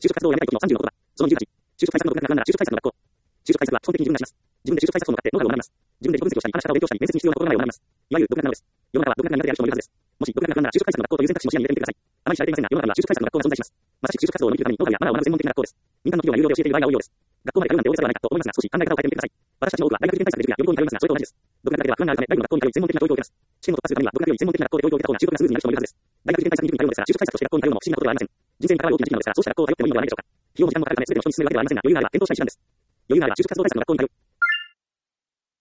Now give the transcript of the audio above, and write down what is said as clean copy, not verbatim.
就職活動をやめたい時の36言葉。その28、就職対策の独学が不安なら就職対策の学校。就職対策は基本的に自分がします。自分で就職対策を向かってノウハウを学びます。自分で自己分析をしたり、話し方を勉強したり、面接に必要な心構えを学びます。いわゆる独学なのです。世の中は独学が苦手である人もいるはずです。もし独学が不安なら就職対策の学校という選択肢も視野に入れてみてください。あまり知られていませんが、世の中には就職対策の学校が存在します。まさしく就職活動を乗り切るためにノウハウやマナーを学ぶ専門的な学校です。民間の企業が有料で教えている場合が多いようです。学校まで通うなんて大げさではないかと思いますが、少し考え方を変えてみてください。私たちの多くは大学受験対策で塾や予備校に通いますが、それと同じです。独学だけでは不安があるため、外部の学校に通い専門的な教育を受けます。試験を突破するためには、独学より専門的な学校で教育を受けた方が就職がスムーズになる人もいるはずです。大学受験対策に塾に通うのですが、就職対策として学校に通うのも不思議なことではありません。人生に関わる大きな時期なのですから、そうした学校を通ってもいいのではないでしょうか。費用も時間もかかるため、全ての人に進めるわけではありませんが、余裕があれば検討したりしたんです。余裕があれば就職活動対策の学校に通う。